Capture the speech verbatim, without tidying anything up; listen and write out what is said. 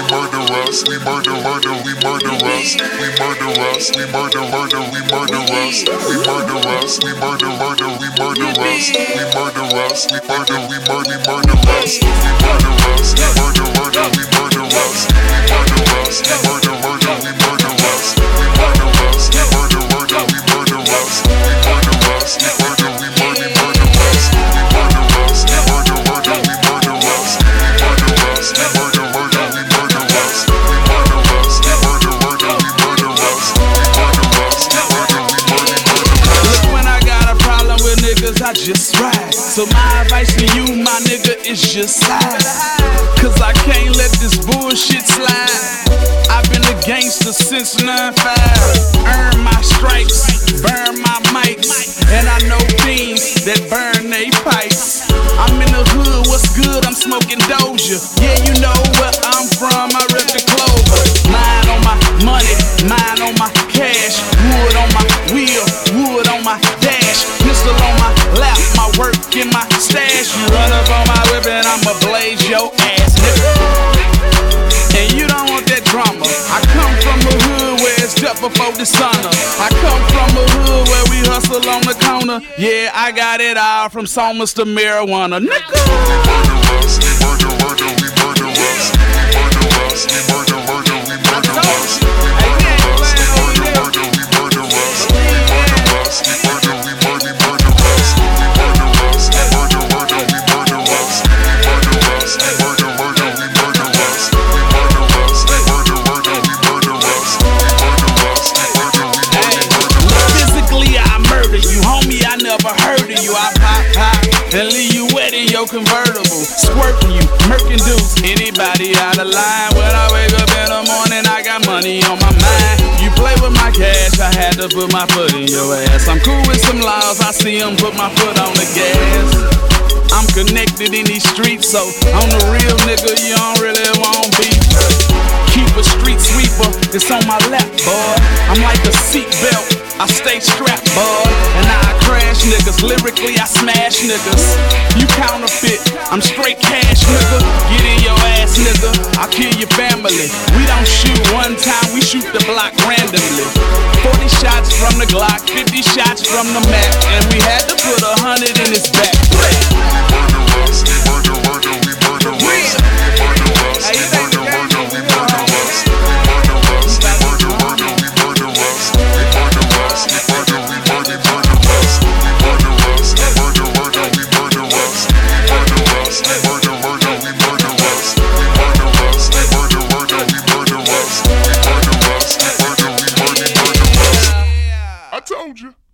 murder us, we murder, murder, we murder us, we murder us, we murder, murder, we murder us, we murder us, we murder, murder, we murder us, we murder us, we murder, we murder, murder us, we murder us, we murder, murder, we murder us, we murder us, we murder, murder, we murder us, we murder us, we murder, murder, we murder us, we murder us, we murder, we murder, murder us, we murder us, we murder, murder, we murder us, we murder us, we murder, murder, we murder us, we murder us, we murder, murder, we murder us, we murder us, we murder, we murder, murder us. Look, when I got a problem with niggas, I just ride. So my advice to you, my nigga, is just slide. Cause I can't let this bullshit slide. I've been a gangster since nine five. Earn my stripes, burn my mics, and I know fiends that burn they pipes. I'm in the hood, what's good? I'm smoking Doja. Yeah, you know where I'm from, I rip the Clover. Mine on my money, mine on my cash. Wood on my wheel, wood on my dash. Pistol on my lap, my work in my stash. You run up on my whip and I'ma blaze your ass, nigga. And you don't want that drama. I come from a hood where it's just before the sun up. I come from a hood where we hustle on the corner. Yeah, I got it all from Somers to marijuana, nigga. We murder us, we murder, murder, we murder us, we murder us, we murder, murder, we murder us, we murder us, we murder, murder, we murder us, we murder us, we murder, we murder, murder us, we murder us, we murder, murder, we murder us, we murder us, we murder, murder, we murder us, we murder us, we murder, murder, we murder us, we murder us, we murder, we murder, murder us. Physically I murder you, homie, I never heard of you. I pop, pop, and leave you wet in your convertible. Squirting you, murking dudes. Anybody out of line? When I wake up in the morning, I got money on my mind. You play with my cash, I had to put my foot in your ass. I'm cool with some laws, I see them put my foot on the gas. I'm connected in these streets, so on the real nigga, you don't really want beef. Keep a street sweeper, it's on my lap, boy. I'm like a seatbelt, I stay strapped, boy. And I crash niggas, lyrically I smash niggas. You counterfeit, I'm straight cash, nigga. Get in your ass, nigga, I'll kill your family. We don't shoot one time, we shoot the block randomly. Forty shots from the Glock, fifty shots from the Mac, and we had to put a hundred in his back. We murder us, we murder, murder, we murder us, we murder us, we murder, murder, we murder us, we murder us, we murder, murder, we murder us, we murder us, we murder, we murder, murder us, we murder us, we murder, murder, we murder us, we murder us, we murder, murder, we murder us, we murder us, we murder, murder, we murder us, we murder us, we murder, we murder, murder us. I told you.